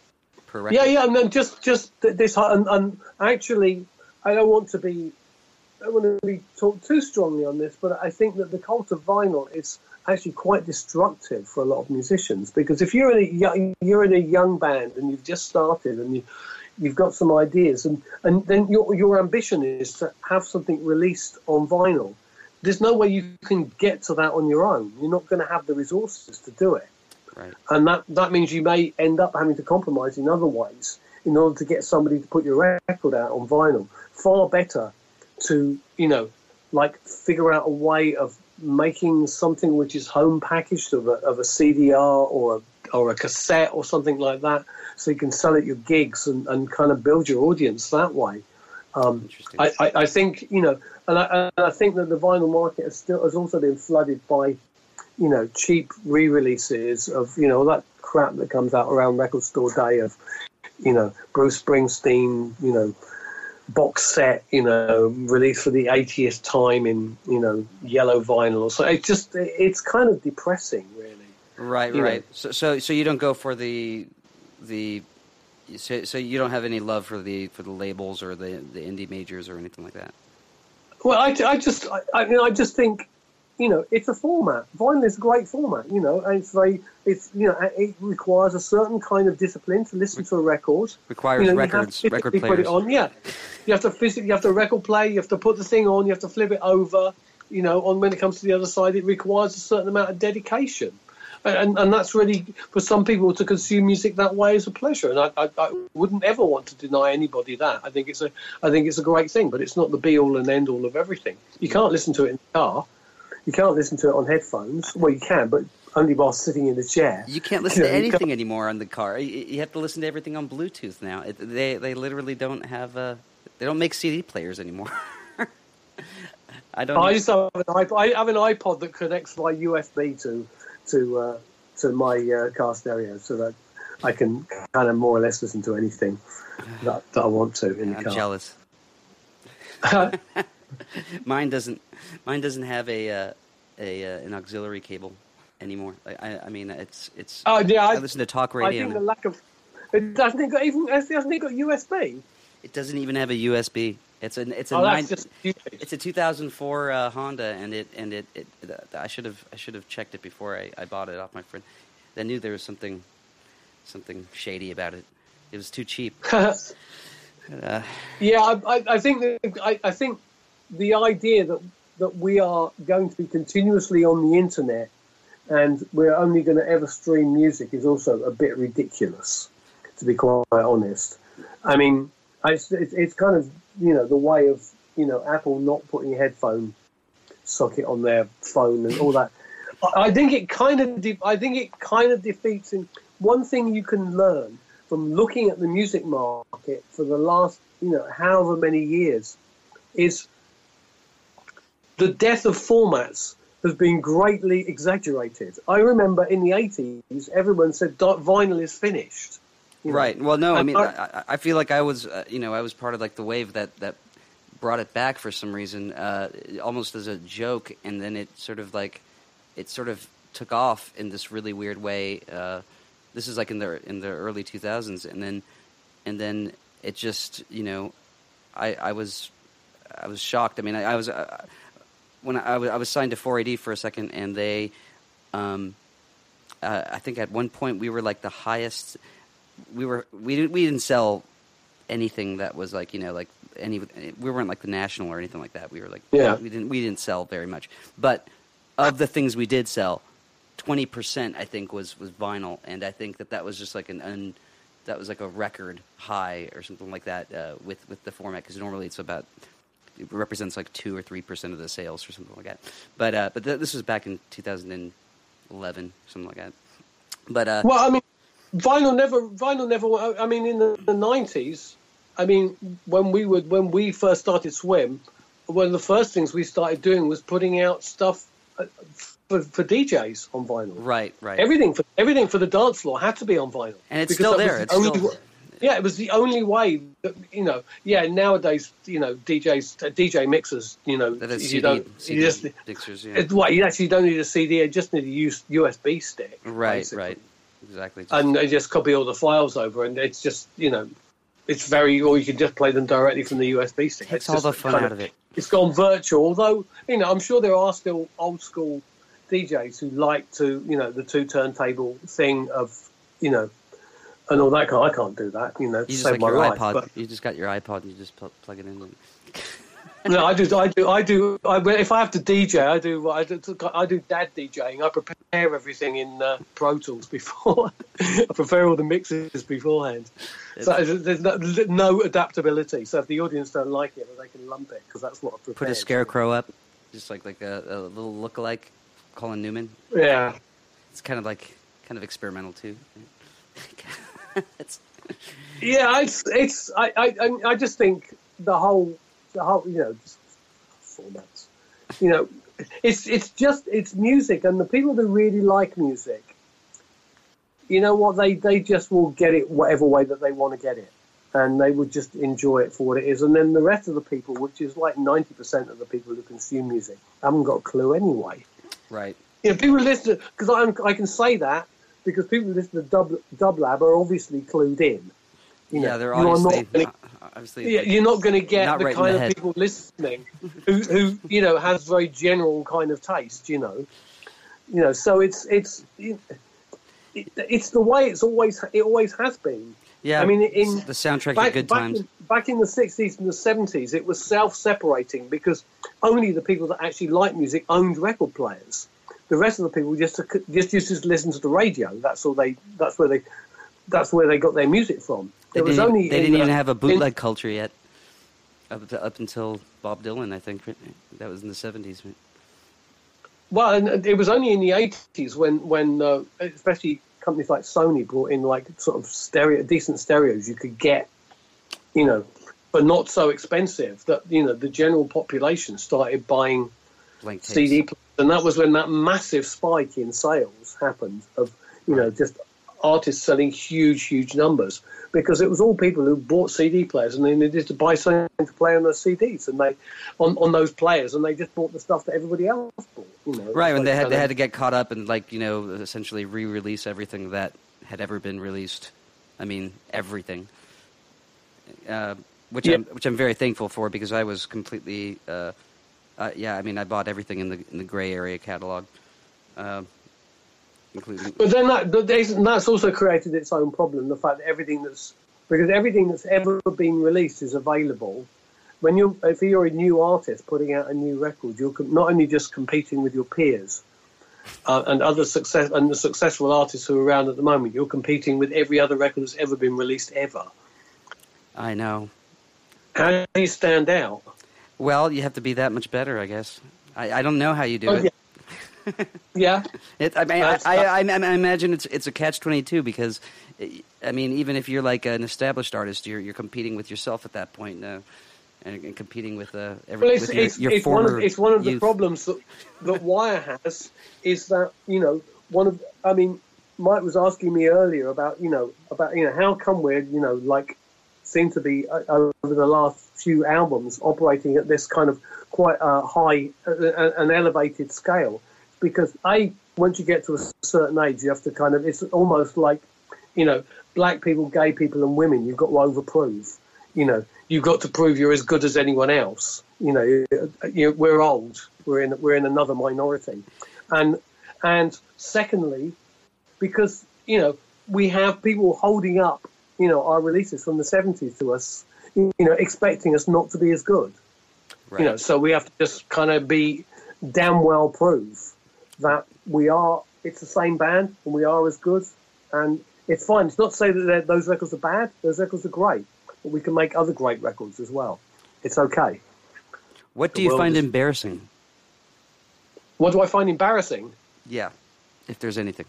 per record? Yeah, yeah, and then just just this, and, and actually, I don't want to be, I don't want to be talked too strongly on this, but I think that the cult of vinyl is actually quite destructive for a lot of musicians, because if you're in a young, you're in a young band and you've just started and you. You've got some ideas, and, and then your your ambition is to have something released on vinyl. There's no way you can get to that on your own. You're not going to have the resources to do it. Right. And that, that means you may end up having to compromise in other ways in order to get somebody to put your record out on vinyl. Far better to, you know, like figure out a way of making something which is home packaged of a, of a C D R or a, or a cassette or something like that, so you can sell at your gigs and, and kind of build your audience that way. Um, I, I, I think, you know, and I, and I think that the vinyl market has still has also been flooded by, you know, cheap re-releases of, you know, all that crap that comes out around record store day of, you know, Bruce Springsteen, you know, box set, you know, released for the eightieth time in, you know, yellow vinyl. So it's just, it's kind of depressing, really. Right, you right. know. So, so, so you don't go for the, the, so, so you don't have any love for the for the labels or the, the indie majors or anything like that. Well, I, I just, I, I mean, I just think, you know, it's a format. Vinyl is a great format, you know, and it's very, it's, you know, it requires a certain kind of discipline to listen to a record. Requires you know, records, you have to record players. put it on, yeah. You have to physically, you have to record play, you have to put the thing on, you have to flip it over, you know, on when it comes to the other side, it requires a certain amount of dedication. And, and that's really, for some people, to consume music that way is a pleasure. And I, I, I wouldn't ever want to deny anybody that. I think it's a, I think it's a great thing, but it's not the be-all and end-all of everything. You can't listen to it in the car. You can't listen to it on headphones. Well, you can, but only while sitting in the chair. You can't listen You know, to you anything anymore on the car. You, you have to listen to everything on Bluetooth now. It, they they literally don't have uh, they don't make C D players anymore. I don't. I know. just have an iPod, I have an iPod that connects by U S B to to uh, to my uh, car stereo, so that I can kind of more or less listen to anything that, that I want to in the I'm car. jealous. Mine doesn't. Mine doesn't have a uh, a uh, an auxiliary cable anymore. I, I, I mean, it's it's. Oh yeah, I, I listen to talk I radio. think the lack of it doesn't it got even hasn't it got U S B? It doesn't even have a U S B. It's a it's a Oh, nine, that's just stupid. it's a two thousand four uh, Honda, and it and it, it, it I should have I should have checked it before I, I bought it off my friend. I knew there was something something shady about it. It was too cheap. uh, Yeah, I, I, I think that, I, I think the idea that that we are going to be continuously on the internet and we're only going to ever stream music is also a bit ridiculous, to be quite honest. I mean, I, it's, it's kind of, you know, the way of, you know, Apple not putting a headphone socket on their phone and all that. I, I think it kind of, de- I think it kind of defeats. In one thing you can learn from looking at the music market for the last, you know, however many years, is the death of formats has been greatly exaggerated. I remember in the eighties, everyone said vinyl is finished. You know? Right. Well, no, I And mean, I- I, I feel like I was, uh, you know, I was part of like the wave that, that brought it back for some reason, uh, almost as a joke, and then it sort of like, it sort of took off in this really weird way. Uh, this is like in the in the early two thousands, and then and then it just, you know, I I was I was shocked. I mean, I, I was uh, when I, I was I was signed to four A D for a second, and they, um, uh, I think at one point we were like the highest. We were we didn't we didn't sell anything that was like, you know, like any we weren't like the National or anything like that. We were like Yeah. we didn't we didn't sell very much, but of the things we did sell, twenty percent I think was was vinyl, and I think that that was just like an un, that was like a record high or something like that uh, with with the format, because normally it's about it represents like two or three percent of the sales or something like that. But uh, but th- this was back in two thousand eleven, something like that. But uh, Well, I mean, vinyl never, vinyl never. I mean, in the, the nineties, I mean, when we would, when we first started Swim, one of the first things we started doing was putting out stuff for, for D Js on vinyl. right, right. Everything for everything for the dance floor had to be on vinyl, And it's because still that was there. the It's only still- wa- Yeah, it was the only way that, you know. Yeah, nowadays, you know, D Js, uh, D J mixers, you know, That is you C D, don't, C D you just, mixers, yeah. it, well, you actually don't need a C D. You just need a U- USB stick. Right, basically. right, exactly. And they just copy all the files over, and it's just, you know, it's very, or you can just play them directly from the U S B stick. Takes It's all just the fun kind out of it. It's gone virtual, although, you know, I'm sure there are still old school D Js who like to, you know, the two turntable thing of, you know, and all that kind. I can't do that, you know, to You just save like my your life. iPod. But, You just got your iPod and you just pl- plug it in. And... no, I do, I do, I do. I, if I have to D J, I do, I do, I do dad DJing. I prepare everything in uh, Pro Tools before. I prepare all the mixes beforehand. So there's no, no adaptability. So if the audience don't like it, well, they can lump it, because that's what I've prepared. Put a scarecrow up, just like like a, a little lookalike, Colin Newman. Yeah. It's kind of like kind of experimental too. it's, Yeah, it's it's I, I I just think the whole the whole you know just formats, you know, it's it's just it's music, and the people that really like music, you know what, they they just will get it whatever way that they want to get it, and they would just enjoy it for what it is. And then the rest of the people, which is like ninety percent of the people who consume music, haven't got a clue anyway. right. You know, people listen because I'm I can say that because people who listen to Dub Dub Lab are obviously clued in. You know, Yeah, they're you are obviously not gonna, obviously. yeah, you're not going to get Not the right in kind the of head. people listening who, who, you know, has very general kind of taste. You know, you know. So it's it's it, it's the way it's always it always has been. Yeah, I mean, in the soundtrack back, of Good back Times. In, back in the sixties and the seventies, it was self-separating because only the people that actually liked music owned record players. The rest of the people just just used to listen to the radio. That's all they. That's where they. That's where they got their music from. They It was didn't, only they in didn't the- even have a bootleg in- culture yet. Up, to, up until Bob Dylan, I think that was in the seventies. well, and it was only in the eighties when, when uh, especially companies like Sony brought in like sort of stereo, decent stereos you could get, you know, but not so expensive that, you know, the general population started buying Blank tapes. C D players. And that was when that massive spike in sales happened of, you know, just artists selling huge, huge numbers, because it was all people who bought C D players and they needed to buy something to play on those C Ds and they on, on those players, and they just bought the stuff that everybody else bought. You know, Right, when like they had kind they of- had to get caught up and like you know essentially re-release everything that had ever been released. I mean everything, uh, which Yeah. I'm which I'm very thankful for, because I was completely uh, uh, yeah. I mean I bought everything in the in the gray area catalog. Uh, Including, But then that but there's- and that's also created its own problem. The fact that everything that's because everything that's ever been released is available. When you if you're a new artist putting out a new record, you're com- not only just competing with your peers uh, and other success and the successful artists who are around at the moment. You're competing with every other record that's ever been released ever. I know. How do you stand out? Well, you have to be that much better, I guess. I, I don't know how you do Oh, it. yeah. Yeah. It, I mean, I, That's- I, I, I imagine it's it's a catch twenty-two, because, I mean, even if you're like an established artist, you're you're competing with yourself at that point, uh, and, and competing with uh, every Well, it's, with your, it's, your it's former one of it's one of the youth. problems that that Wire has is that, you know, one of I mean, Mike was asking me earlier about you know about you know how come we're you know like seem to be uh, over the last few albums operating at this kind of quite uh, high uh, an elevated scale. Because A, once you get to a certain age, you have to kind of, it's almost like, you know, black people, gay people and women, you've got to overprove. You know, you've got to prove you're as good as anyone else. You know, you, you, we're old. We're in we're in another minority. And and secondly, because, you know, we have people holding up, you know, our releases from the seventies to us, you know, expecting us not to be as good. Right. You know, so we have to just kind of be damn well prove that we are, it's the same band and we are as good, and it's fine. It's not to say that those records are bad, those records are great, but we can make other great records as well. It's okay. What do The you world find is- embarrassing? What do I find embarrassing? Yeah, if there's anything.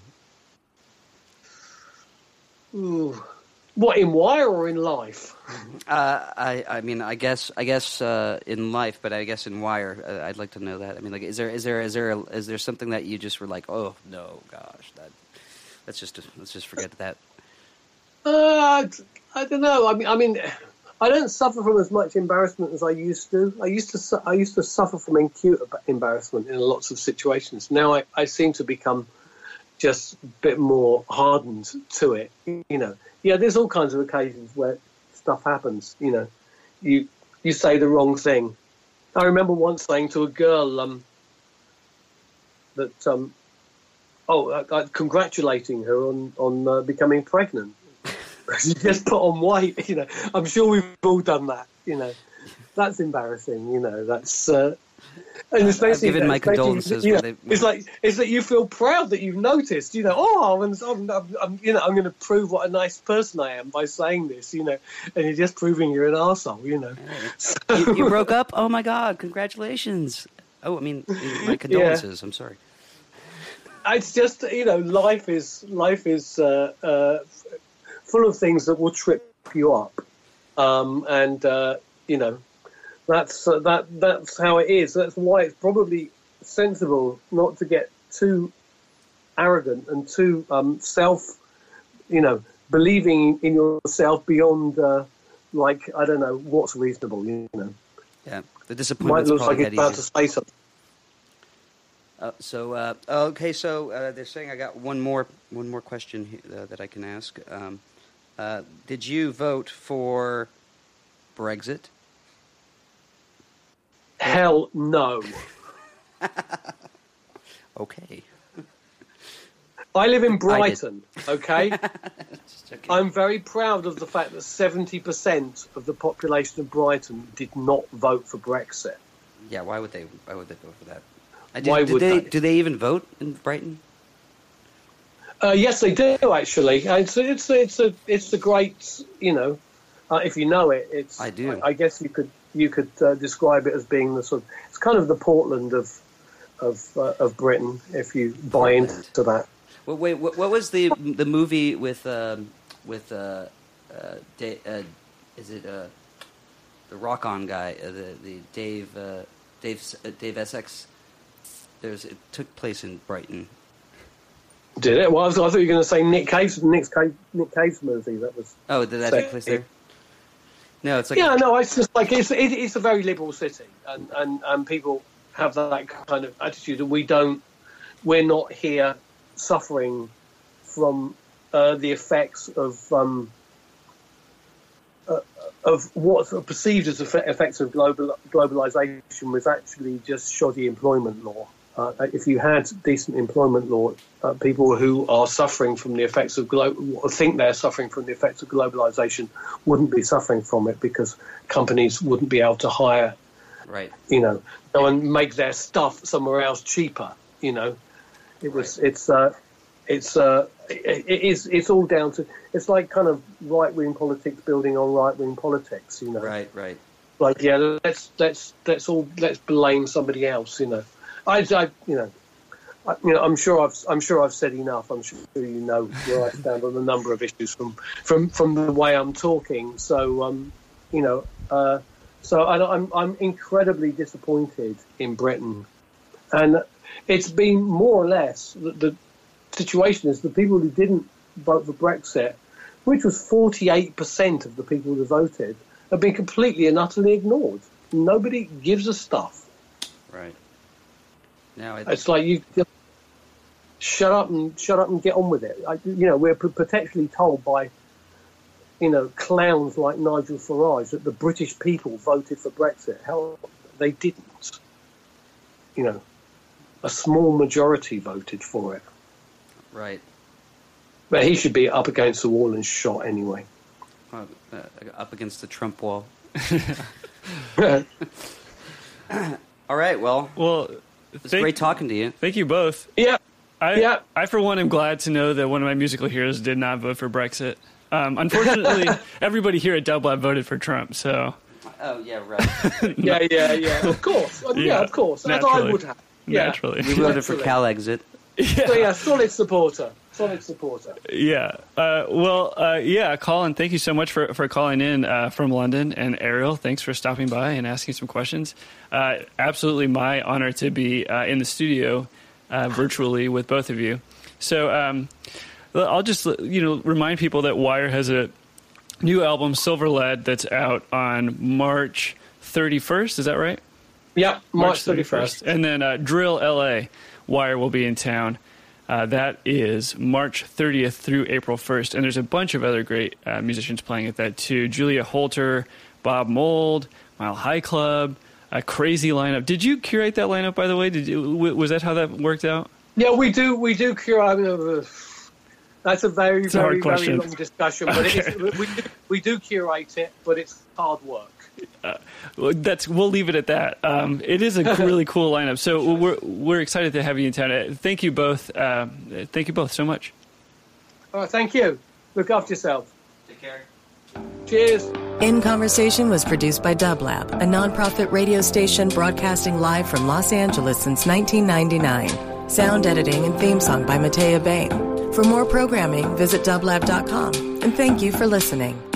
Ooh. What, in Wire or in life? Uh, I, I mean, I guess, I guess uh, in life, but I guess in Wire, uh, I'd like to know that. I mean, like, is there, is there, is there, a, is there something that you just were like, oh no, gosh, that, let's just, let's just forget that. Uh, I don't know. I mean, I mean, I don't suffer from as much embarrassment as I used to. I used to, su- I used to suffer from acute embarrassment in lots of situations. Now I, I seem to become just a bit more hardened to it. You know, yeah, there's all kinds of occasions where stuff happens. You know, you you say the wrong thing. I remember once saying to a girl um, that, um, oh, uh, uh, congratulating her on on uh, becoming pregnant. She just put on weight, you know. I'm sure we've all done that, you know. That's embarrassing, you know. That's uh, and especially, I've given my especially, condolences. You know, when they- it's like it's like you feel proud that you've noticed, you know. Oh, I'm, I'm, I'm, I'm you know, I'm going to prove what a nice person I am by saying this, you know. And you're just proving you're an arsehole, you know. So, you, you broke up? Oh my God! Congratulations. Oh, I mean, my condolences. I'm sorry. it's just, you know, life is life is uh, uh, full of things that will trip you up, um, and uh, you know, that's uh, that that's how it is. That's why it's probably sensible not to get too arrogant and too um, self, you know, believing in yourself beyond uh, like I don't know what's reasonable. You know, Yeah, the might disappointment's look like probably it's that about easy. to say something. Uh, so uh, okay, so uh, they're saying I got one more one more question he- uh, that I can ask. Um, uh, did you vote for Brexit? Hell no. Okay. I live in did. Brighton, okay? Just okay. I'm very proud of the fact that seventy percent of the population of Brighton did not vote for Brexit. Yeah, why would they? Why would they vote for that? Uh, Why did would they? they? Do they even vote in Brighton? Uh, yes, they do actually. It's a, it's a, it's a it's a great, you know, uh, if you know it, it's. I do. I, I guess you could you could uh, describe it as being the sort of it's kind of the Portland of of uh, of Britain if you buy into that. Well, wait, what, what was the the movie with um, with uh, uh, Dave, uh, is it uh, the Rock On guy, uh, the the Dave uh, Dave uh, Dave Essex? There's it took place in Brighton. Did it? Well, I, was, I thought you were going to say Nick Cave's Nick Cave Nick Cave's movie. That was. Oh, did that take place there? No, it's like yeah, no. It's just like it's it, it's a very liberal city, and, and, and people have that kind of attitude, and we don't. We're not here suffering from uh, the effects of um, uh, of what's perceived as effects of global globalization with actually just shoddy employment law. Uh, if you had decent employment law, uh, people who are suffering from the effects of glo- think they're suffering from the effects of globalization wouldn't be suffering from it because companies wouldn't be able to hire, right? You know, go and make their stuff somewhere else cheaper. You know, it was right. it's uh, it's uh, it, it is it's all down to it's like kind of right wing politics building on right wing politics. You know, right, right. Like yeah, let's let's let's all let's blame somebody else. You know. I, I, you know, I, you know, I'm sure I've, I'm sure I've said enough. I'm sure you know where I stand on a number of issues from, from, from the way I'm talking. So, um, you know, uh, so I, I'm, I'm incredibly disappointed in Britain, and it's been more or less the, the situation is the people who didn't vote for Brexit, which was forty-eight percent of the people who voted, have been completely and utterly ignored. Nobody gives a stuff. Right. Now I... It's like you just shut up and shut up and get on with it. I, you know, we're potentially told by, you know, clowns like Nigel Farage that the British people voted for Brexit. Hell, they didn't. You know, a small majority voted for it. Right. But he should be up against the wall and shot anyway. Uh, uh, up against the Trump wall. All right. Well. Well. It's thank, great talking to you. Thank you both. Yeah. I, yeah. I, for one, am glad to know that one of my musical heroes did not vote for Brexit. Um, unfortunately, everybody here at Double Lab voted for Trump, so... Oh, yeah, right. yeah, yeah, yeah. Of course. Yeah, yeah of course. As I would have. Yeah. Naturally. We voted for Calexit. Yeah. So, yeah, solid supporter. Solid supporter. Yeah. Uh, well, uh, yeah, Colin, thank you so much for, for calling in uh, from London. And Ariel, thanks for stopping by and asking some questions. Uh, absolutely my honor to be uh, in the studio uh, virtually with both of you. So um, I'll just, you know, remind people that Wire has a new album, Silver Lead, that's out on March thirty-first. Is that right? Yeah, March thirty-first. And then uh, Drill L A, Wire will be in town. Uh, that is March thirtieth through April first. And there's a bunch of other great uh, musicians playing at that, too. Julia Holter, Bob Mould, Mile High Club, a crazy lineup. Did you curate that lineup, by the way? Did you, was that how that worked out? Yeah, we do. We do curate. Uh, that's a very, it's a very, hard very long discussion. But okay. it is, we, do, we do curate it, but it's hard work. Uh, well, that's we'll leave it at that. Um, it is a really cool lineup, so we're we're excited to have you in town. Thank you both. Uh, thank you both so much. All right, thank you. Look after yourself. Take care. Cheers. In Conversation was produced by Dublab, a nonprofit radio station broadcasting live from Los Angeles since nineteen ninety-nine. Sound editing and theme song by Matea Bain. For more programming, visit dublab dot com. And thank you for listening.